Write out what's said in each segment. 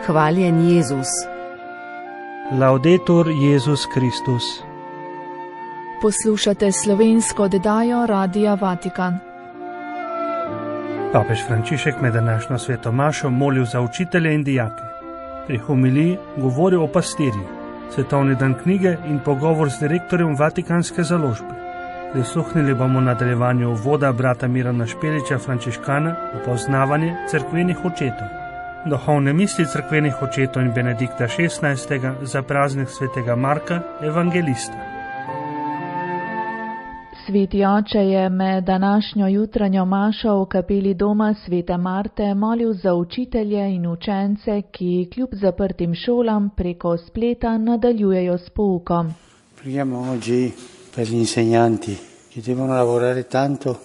Hvaljen Jezus. Laudetur Jezus Kristus. Poslušate slovensko oddajo Radia Vatikan. Papež Frančišek med današnjo sveto mašo molil za učitelje in dijake. Pri homiliji govoril o pastirjih, svetovni dan knjige in pogovor z direktorjem Vatikanske založbe. Prisluhnili bomo nadaljevanju uvoda brata Mirana Špeliča, frančiškana, v poznavanje cerkvenih očetov. Duhovne misli cerkvenih očetov in Benedikta XVI. Za praznik svetega Marka, evangelista. Sveti oče je med današnjo jutranjo mašo v kapeli doma svete Marte molil za učitelje in učence, ki kljub zaprtim šolam preko spleta nadaljujejo s poukom. Preghiamo oggi per gli insegnanti che devono lavorare tanto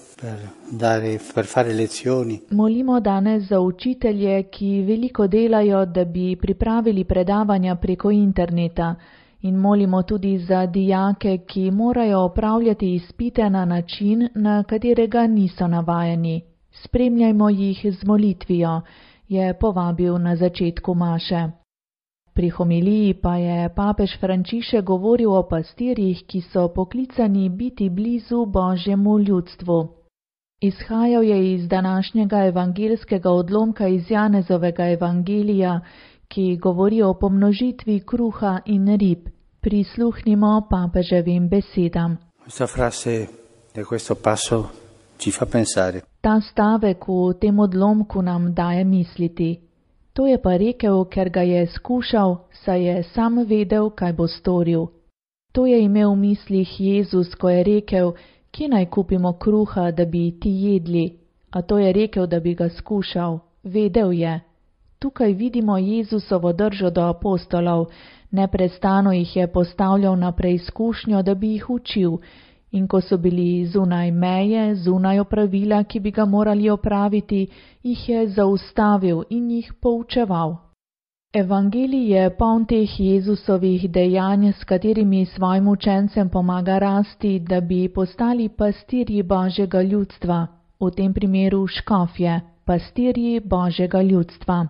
per fare lezioni. Molimo danes za učitelje, ki veliko delajo, da bi pripravili predavanja preko interneta. In molimo tudi za dijake, ki morajo opravljati izpite na način, na katerega niso navajeni. Spremljajmo jih z molitvijo, je povabil na začetku maše. Pri homiliji pa je papež Frančišek govoril o pastirjih, ki so poklicani biti blizu Božjemu ljudstvu. Izhajal je iz današnjega evangelskega odlomka iz Janezovega evangelija, ki govori o pomnožitvi kruha in rib. Prisluhnimo papeževim besedam. Questa frase di questo passo ci fa pensare. Ta stavek v tem odlomku nam daje misliti. To je pa rekel, ker ga je skušal, saj je sam vedel, kaj bo storil. To je imel v mislih Jezus, ko je rekel, kje naj kupimo kruha, da bi ti jedli, a to je rekel, da bi ga skušal. Vedel je. Tukaj vidimo Jezusovo držo do apostolov, neprestano jih je postavljal na preizkušnjo, da bi jih učil, in ko so bili zunaj meje, zunaj opravila, ki bi ga morali opraviti, jih je zaustavil in jih poučeval. Evangelij je poln teh Jezusovih dejanj, s katerimi svojim učencem pomaga rasti, da bi postali pastirji Božjega ljudstva, v tem primeru škofje, pastirji Božjega ljudstva.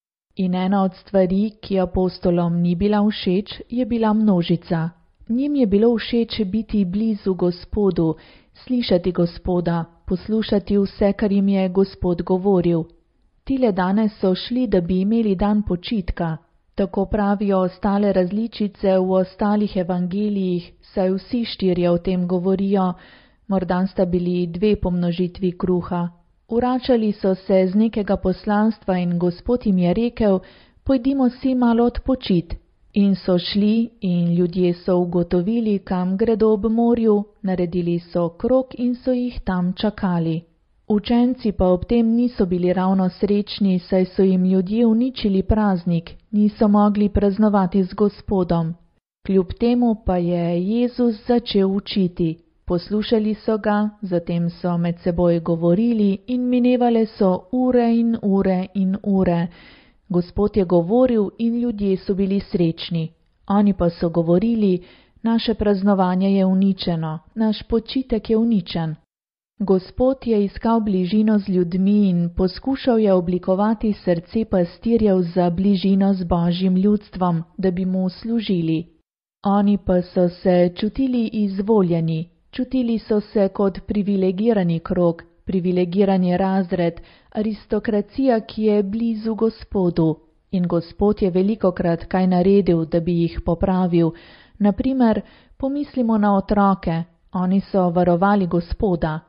In ena od stvari, ki apostolom ni bila všeč, je bila množica. Njim je bilo všeč biti blizu Gospodu, slišati Gospoda, poslušati vse, kar jim je Gospod govoril. Tile danes so šli, da bi imeli dan počitka. Tako pravijo ostale različice v ostalih evangelijih, saj vsi štirje o tem govorijo, morda sta bili dve pomnožitvi kruha. Vračali so se z nekega poslanstva in Gospod jim je rekel, pojdimo si malo odpočit. In so šli in ljudje so ugotovili, kam gredo ob morju, naredili so krog in so jih tam čakali. Učenci pa ob tem niso bili ravno srečni, saj so jim ljudje uničili praznik, niso mogli praznovati z Gospodom. Kljub temu pa je Jezus začel učiti. Poslušali so ga, zatem so med seboj govorili in minevale so ure in ure in ure. Gospod je govoril in ljudje so bili srečni. Oni pa so govorili, naše praznovanje je uničeno, naš počitek je uničen. Gospod je iskal bližino z ljudmi in poskušal je oblikovati srce pastirjev za bližino z Božjim ljudstvom, da bi mu služili. Oni pa so se čutili izvoljeni. Čutili so se kot privilegirani krog, privilegirani razred, aristokracija, ki je blizu Gospodu. In Gospod je velikokrat kaj naredil, da bi jih popravil. Naprimer, pomislimo na otroke. Oni so varovali Gospoda.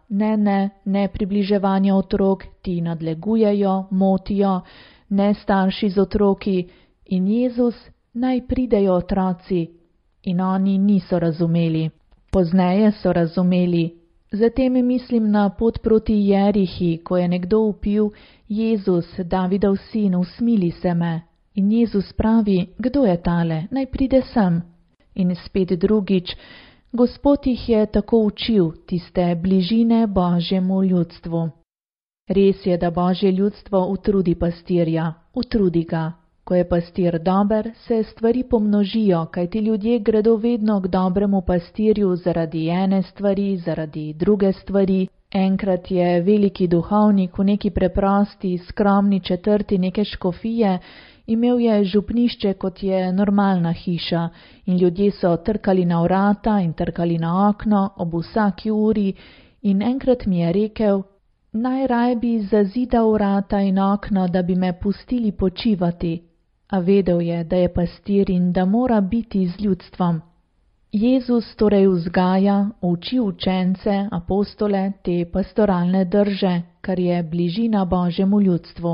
Ne približevanje otrok, ti nadlegujejo, motijo, ne starši z otroki. In Jezus, naj pridejo otroci. In oni niso razumeli. Pozneje so razumeli. Zatem mislim na pot proti Jerihi, ko je nekdo vpil, Jezus, Davidov sin, usmili se me. In Jezus pravi, kdo je tale, naj pride sem. In spet drugič, Gospod jih je tako učil, tiste bližine Božjemu ljudstvu. Res je, da Božje ljudstvo utrudi pastirja, utrudi ga. Ko je pastir dober, se stvari pomnožijo, kajti ljudje gredo vedno k dobremu pastirju zaradi ene stvari, zaradi druge stvari. Enkrat je veliki duhovnik v neki preprosti, skromni četrti neke škofije Imel je župnišče, kot je normalna hiša, in ljudje so trkali na vrata in trkali na okno ob vsaki uri, in enkrat mi je rekel, najraje bi zazidal vrata in okno, da bi me pustili počivati, a vedel je, da je pastir in da mora biti z ljudstvom. Jezus torej vzgaja, uči učence, apostole, te pastoralne drže, kar je bližina Božjemu ljudstvu.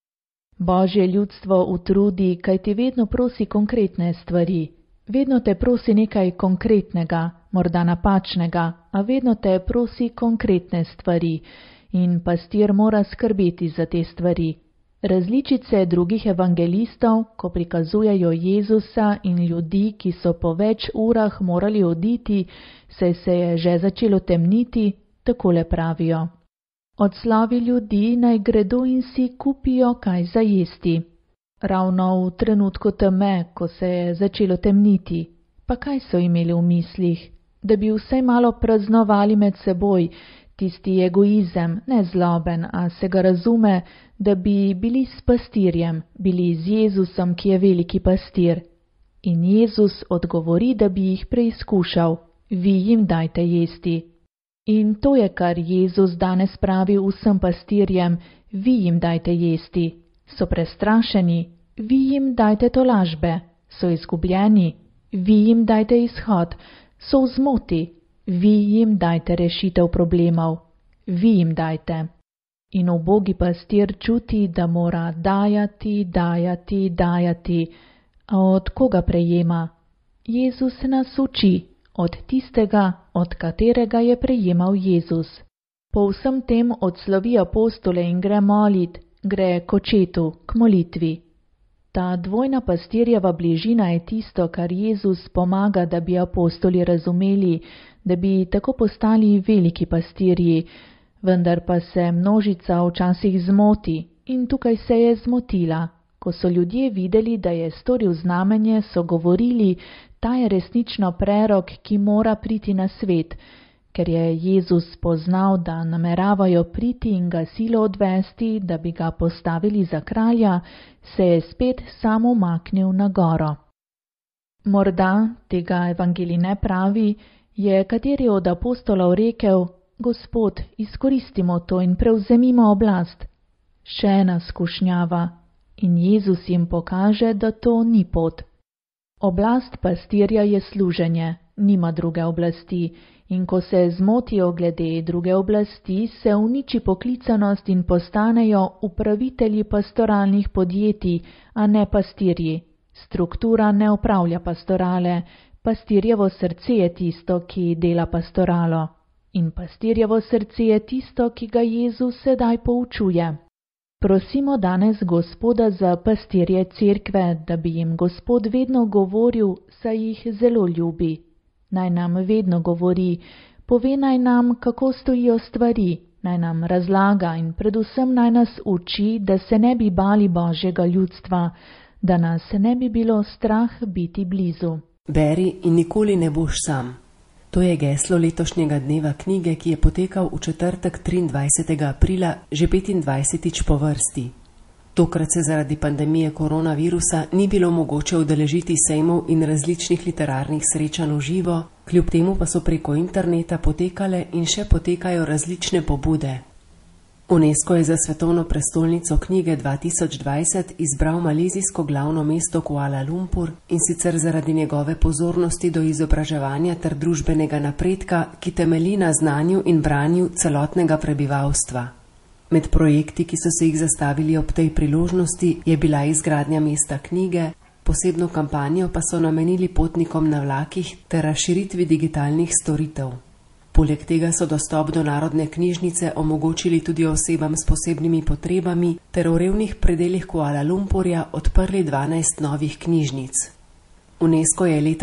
Božje ljudstvo utrudi, kaj ti vedno prosi konkretne stvari. Vedno te prosi nekaj konkretnega, morda napačnega, a vedno te prosi konkretne stvari in pastir mora skrbeti za te stvari. Različice drugih evangelistov, ko prikazujejo Jezusa in ljudi, ki so po več urah morali oditi, saj se je že začelo temniti, takole pravijo. Odslovi ljudi naj gredo in si kupijo kaj za jesti. Ravno v trenutku teme, ko se je začelo temniti, pa kaj so imeli v mislih? Da bi vsaj malo praznovali med seboj, tisti egoizem, ne zloben, a se ga razume, da bi bili s pastirjem, bili z Jezusom, ki je veliki pastir. In Jezus odgovori, da bi jih preizkušal, vi jim dajte jesti. In to je, kar Jezus danes pravi vsem pastirjem, vi jim dajte jesti. So prestrašeni, vi jim dajte tolažbe. So izgubljeni, vi jim dajte izhod. So v zmoti, vi jim dajte rešitev problemov. Vi jim dajte. In ubogi pastir čuti, da mora dajati, dajati, dajati. A od koga prejema? Jezus nas uči. Od tistega, od katerega je prejemal Jezus. Po vsem tem odslovi apostole in gre molit, gre k očetu, k molitvi. Ta dvojna pastirjeva bližina je tisto, kar Jezus pomaga, da bi apostoli razumeli, da bi tako postali veliki pastirji, vendar pa se množica včasih zmoti in tukaj se je zmotila. Ko so ljudje videli, da je storil znamenje, so govorili, ta je resnično prerok, ki mora priti na svet. Ker je Jezus poznal, da nameravajo priti in ga silo odvesti, da bi ga postavili za kralja, se je spet sam umaknil na goro. Morda, tega evangelij ne pravi, je kateri od apostolov rekel, Gospod, izkoristimo to in prevzemimo oblast. Še ena skušnjava. In Jezus jim pokaže, da to ni pot. Oblast pastirja je služenje, nima druge oblasti, in ko se zmotijo glede druge oblasti, se uniči poklicanost in postanejo upravitelji pastoralnih podjetij, a ne pastirji. Struktura ne upravlja pastorale, pastirjevo srce je tisto, ki dela pastoralo. In pastirjevo srce je tisto, ki ga Jezus sedaj poučuje. Prosimo danes Gospoda za pastirje cerkve, da bi jim Gospod vedno govoril, saj jih zelo ljubi. Naj nam vedno govori, pove naj nam, kako stojijo stvari, naj nam razlaga in predvsem naj nas uči, da se ne bi bali Božjega ljudstva, da nas ne bi bilo strah biti blizu. Beri in nikoli ne boš sam. To je geslo letošnjega dneva knjige, ki je potekal v četrtek 23. aprila, že 25. po vrsti. Tokrat se zaradi pandemije koronavirusa ni bilo mogoče udeležiti sejmov in različnih literarnih srečanj v živo, kljub temu pa so preko interneta potekale in še potekajo različne pobude. UNESCO je za svetovno prestolnico knjige 2020 izbral malezijsko glavno mesto Kuala Lumpur, in sicer zaradi njegove pozornosti do izobraževanja ter družbenega napredka, ki temelji na znanju in branju celotnega prebivalstva. Med projekti, ki so se jih zastavili ob tej priložnosti, je bila izgradnja mesta knjige, posebno kampanjo pa so namenili potnikom na vlakih ter razširitvi digitalnih storitev. Poleg tega so dostop do Narodne knjižnice omogočili tudi osebam s posebnimi potrebami ter v revnih predelih Kuala Lumpurja odprli 12 novih knjižnic. UNESCO je leta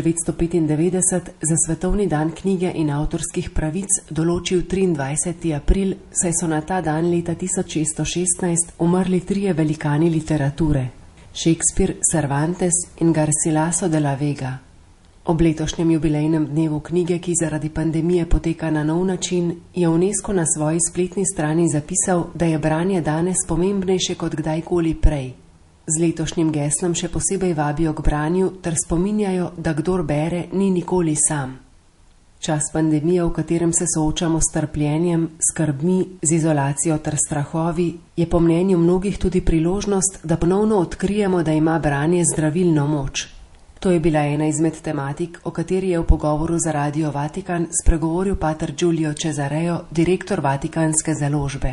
1995 za Svetovni dan knjige in avtorskih pravic določil 23. april, saj so na ta dan leta 1616 umrli 3 velikani literature: Shakespeare, Cervantes in Garcilaso de la Vega. Ob letošnjem jubilejnem dnevu knjige, ki zaradi pandemije poteka na nov način, je UNESCO na svoji spletni strani zapisal, da je branje danes pomembnejše kot kdajkoli prej. z letošnjim geslom še posebej vabijo k branju ter spominjajo, da kdor bere, ni nikoli sam. Čas pandemije, v katerem se soočamo s trpljenjem, skrbmi, z izolacijo ter strahovi, je po mnenju mnogih tudi priložnost, da ponovno odkrijemo, da ima branje zdravilno moč. To je bila ena izmed tematik, o kateri je v pogovoru za Radio Vatikan spregovoril pater Giulio Cesareo, direktor Vatikanske založbe.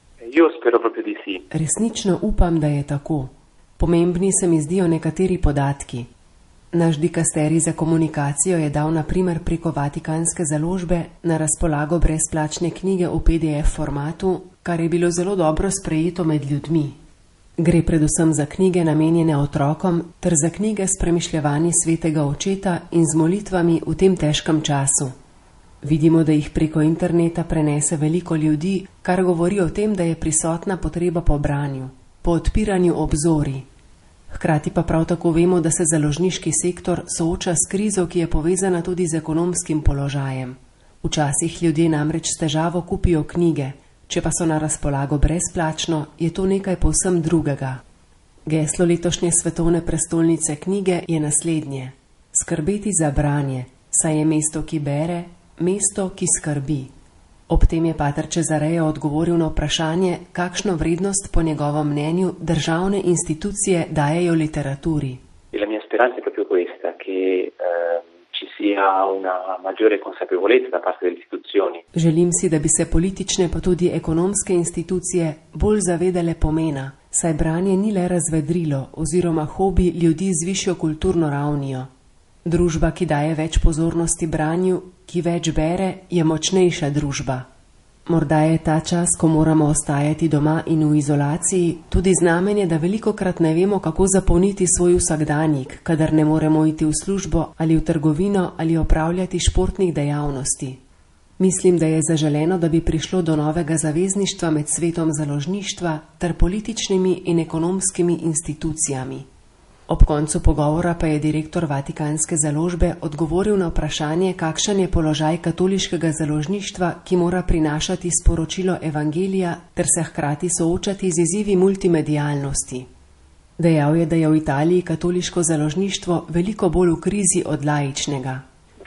Resnično upam, da je tako. Pomembni se mi zdijo nekateri podatki. Naš dikasterij za komunikacijo je dal na primer preko Vatikanske založbe na razpolago brezplačne knjige v PDF formatu, kar je bilo zelo dobro sprejeto med ljudmi. Gre predvsem za knjige namenjene otrokom ter za knjige s premišljevanji svetega očeta in z molitvami v tem težkem času. Vidimo, da jih preko interneta prenese veliko ljudi, kar govori o tem, da je prisotna potreba po branju, po odpiranju obzorij. Hkrati pa prav tako vemo, da se založniški sektor sooča s krizo, ki je povezana tudi z ekonomskim položajem. Včasih ljudje namreč s težavo kupijo knjige, če pa so na razpolago brezplačno, je to nekaj povsem drugega. Geslo letošnje svetovne prestolnice knjige je naslednje: skrbeti za branje, saj je mesto, ki bere, mesto, ki skrbi. Ob tem je pater Cesareo odgovoril na vprašanje, kakšno vrednost po njegovem mnenju državne institucije dajejo literaturi. La mia speranza è proprio questa, che ci sia una maggiore consapevolezza da parte delle istituzioni. Želim si, da bi se politične pa tudi ekonomske institucije bolj zavedale pomena, saj branje ni le razvedrilo oziroma hobi ljudi z višjo kulturno ravnijo. Družba, ki daje več pozornosti branju, ki več bere, je močnejša družba. Morda je ta čas, ko moramo ostajati doma in v izolaciji, tudi znamenje, da velikokrat ne vemo, kako zapolniti svoj vsakdanjik, kadar ne moremo iti v službo ali v trgovino ali opravljati športnih dejavnosti. Mislim, da je zaželeno, da bi prišlo do novega zavezništva med svetom založništva ter političnimi in ekonomskimi institucijami. Ob koncu pogovora pa je direktor Vatikanske založbe odgovoril na vprašanje, kakšen je položaj katoliškega založništva, ki mora prinašati sporočilo evangelija ter se hkrati soočati z izzivi multimedialnosti. Dejal je, da je v Italiji katoliško založništvo veliko bolj v krizi od laičnega.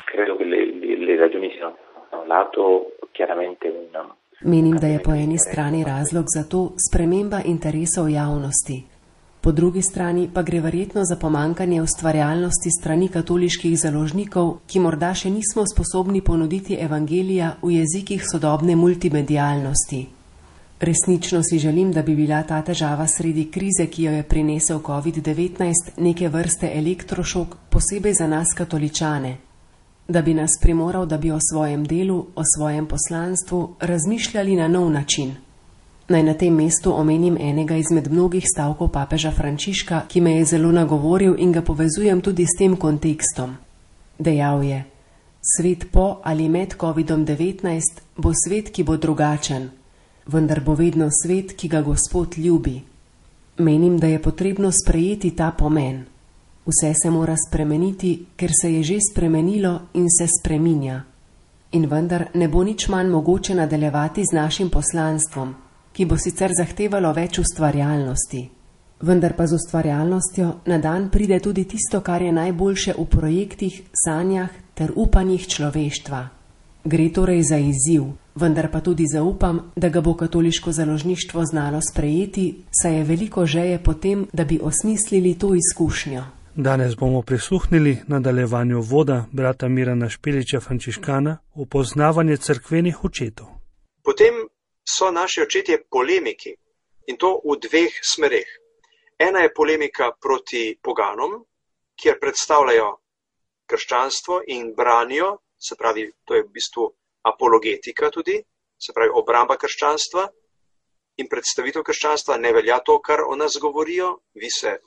Menim, da je po eni strani razlog za to sprememba interesov javnosti. Po drugi strani pa gre verjetno za pomankanje ustvarjalnosti strani katoliških založnikov, ki morda še nismo sposobni ponuditi evangelija v jezikih sodobne multimedialnosti. Resnično si želim, da bi bila ta težava sredi krize, ki jo je prinesel COVID-19, neke vrste elektrošok, posebej za nas katoličane. Da bi nas primoral, da bi o svojem delu, o svojem poslanstvu razmišljali na nov način. Naj na tem mestu omenim enega izmed mnogih stavkov papeža Frančiška, ki me je zelo nagovoril in ga povezujem tudi s tem kontekstom. Dejal je: svet po ali med COVID-19 bo svet, ki bo drugačen, vendar bo vedno svet, ki ga Gospod ljubi. Menim, da je potrebno sprejeti ta pomen. Vse se mora spremeniti, ker se je že spremenilo in se spreminja. In vendar ne bo nič manj mogoče nadaljevati z našim poslanstvom, ki bo sicer zahtevalo več ustvarjalnosti. Vendar pa z ustvarjalnostjo na dan pride tudi tisto, kar je najboljše v projektih, sanjah ter upanjih človeštva. Gre torej za izziv, vendar pa tudi zaupam, da ga bo katoliško založništvo znalo sprejeti, saj je veliko želje po tem, da bi osmislili to izkušnjo. Danes bomo prisluhnili nadaljevanju voda brata Mirana Špeliča Frančiškana v poznavanje cerkvenih očetov. Potem so naši očetje polemiki, in to v dveh smereh. Ena je polemika proti poganom, kjer predstavljajo krščanstvo in branijo, se pravi, to je v bistvu apologetika tudi, se pravi obramba krščanstva in predstavitev krščanstva. Ne velja to, kar o nas govorijo, vi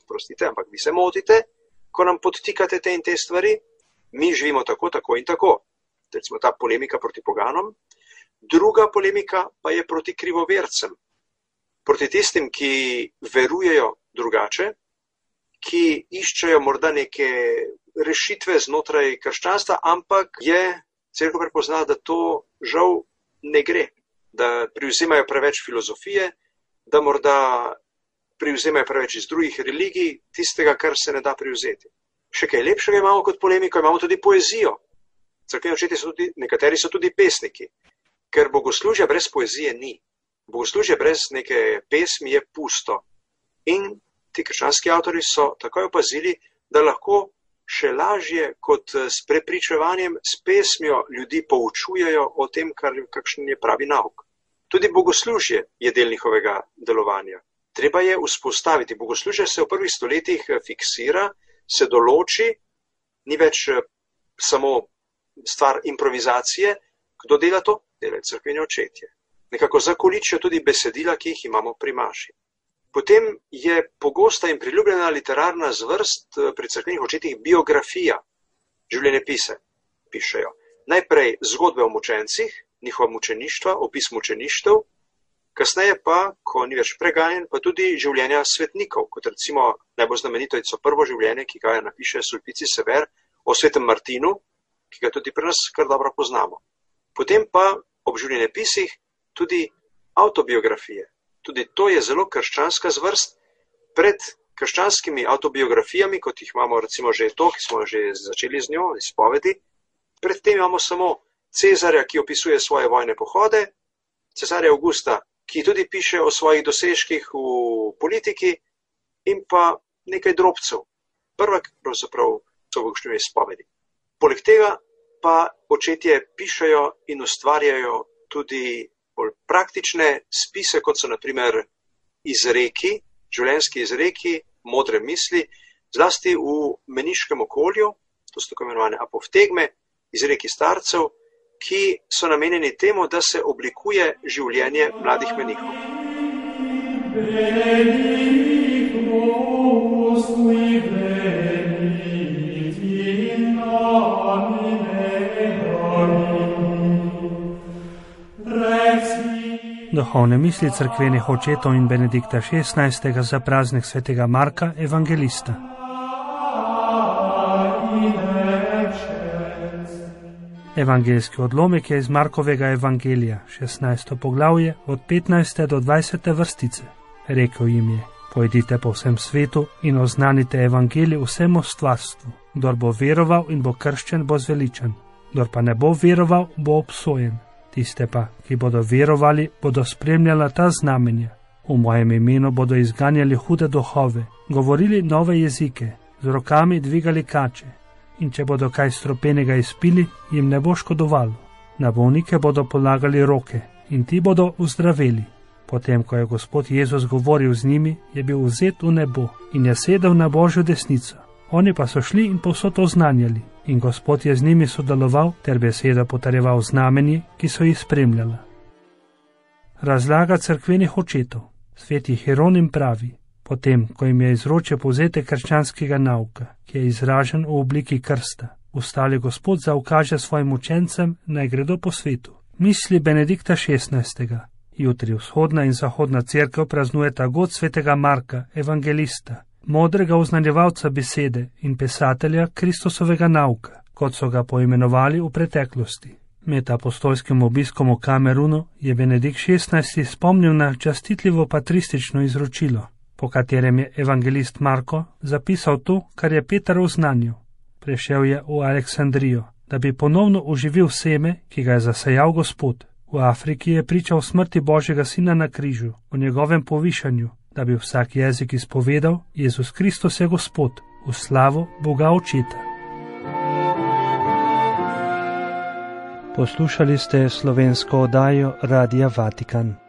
se motite, ko nam podtikate te in te stvari, mi živimo tako, tako in tako. Recimo ta polemika proti poganom. Druga polemika pa je proti krivovercem, proti tistim, ki verujejo drugače, ki iščejo morda neke rešitve znotraj krščanstva, ampak je cerkev prepoznala, da to žal ne gre, da privzemajo preveč filozofije, da morda privzemajo preveč iz drugih religij tistega, kar se ne da privzeti. Še kaj lepšega imamo kot polemiko, imamo tudi poezijo. Cerkveni očetje nekateri so tudi pesniki, ker bogoslužja brez poezije ni. Bogoslužje brez neke pesmi je pusto. In ti krščanski avtori so takoj opazili, da lahko še lažje kot s prepričevanjem, s pesmijo ljudi poučujejo o tem, kakšen je pravi nauk. Tudi bogoslužje je del njihovega delovanja. Treba je vzpostaviti. Bogoslužje se v prvih stoletjih fiksira, se določi, ni več samo stvar improvizacije. Kdo dela to? Delajo cerkveni očetje. Nekako zakoličijo tudi besedila, ki jih imamo pri maši. Potem je pogosta in priljubljena literarna zvrst pri cerkvenih očetih biografija, življenjepise pišejo. Najprej zgodbe o mučencih, njihova mučeništva, opis mučeništev, kasneje pa, ko ni več preganjen, pa tudi življenja svetnikov, kot recimo najbolj znamenito je prvo življenje, ki ga napiše Sulpicis Sever o svetem Martinu, ki ga tudi pri nas kar dobro poznamo. Potem pa ob življenjepisih tudi avtobiografije. Tudi to je zelo krščanska zvrst. Pred krščanskimi avtobiografijami, kot jih imamo recimo že to, ki smo že začeli z njo, izpovedi, predtem imamo samo Cezarja, ki opisuje svoje vojne pohode, Cesarja Augusta, ki tudi piše o svojih dosežkih v politiki, in pa nekaj drobcev. Prva pravzaprav so bogoslužne izpovedi. Poleg tega pa očetje pišejo in ustvarjajo tudi bolj praktične spise, kot so na primer izreki, življenjski izreki, modre misli, zlasti v meniškem okolju, to so tako imenovane apoftegme, izreki starcev, ki so namenjeni temu, da se oblikuje življenje mladih menihov. Duhovne misli cerkvenih očetov in Benedikta XVI. Za praznik svetega Marka Evangelista. Evangeljski odlomek je iz Markovega evangelija, 16. poglavje, od 15. do 20. vrstice. Rekel jim je: pojdite po vsem svetu in oznanite evangelij vsemu stvarstvu. Kdor bo veroval in bo krščen, bo zveličan. Kdor pa ne bo veroval, bo obsojen. Tiste pa, ki bodo verovali, bodo spremljala ta znamenja. V mojem imenu bodo izganjali hude duhove, govorili nove jezike, z rokami dvigali kače. In če bodo kaj stropenega izpili, jim ne bo škodovalo. Na bolnike bodo polagali roke in ti bodo uzdraveli. Potem, ko je Gospod Jezus govoril z njimi, je bil vzet v nebo in je sedel na Božjo desnico. Oni pa so šli in povsod oznanjali, in Gospod je z njimi sodeloval ter besedo potrjeval znamenji, ki so jih spremljala. Razlaga cerkvenih očetov. Sveti Hieronim pravi: potem, ko jim je izročil povzetek krščanskega nauka, ki je izražen v obliki krsta, ustali Gospod zaukaže svojim učencem, naj gredo po svetu. Misli Benedikta XVI. Jutri vzhodna in zahodna cerkev praznujeta god svetega Marka, evangelista, modrega oznanjevalca besede in pisatelja Kristusovega nauka, kot so ga poimenovali v preteklosti. Med apostolskim obiskom v Kamerunu je Benedikt XVI. Spomnil na častitljivo patristično izročilo, po katerem je evangelist Marko zapisal to, kar je Peter oznanil. Prišel je v Aleksandrijo, da bi ponovno oživil seme, ki ga je zasejal Gospod. V Afriki je pričal smrti Božjega Sina na križu, o njegovem povišanju, da bi vsak jezik izpovedal: Jezus Kristus je Gospod, v slavo Boga Očeta. Poslušali ste slovensko oddajo Radia Vatikan.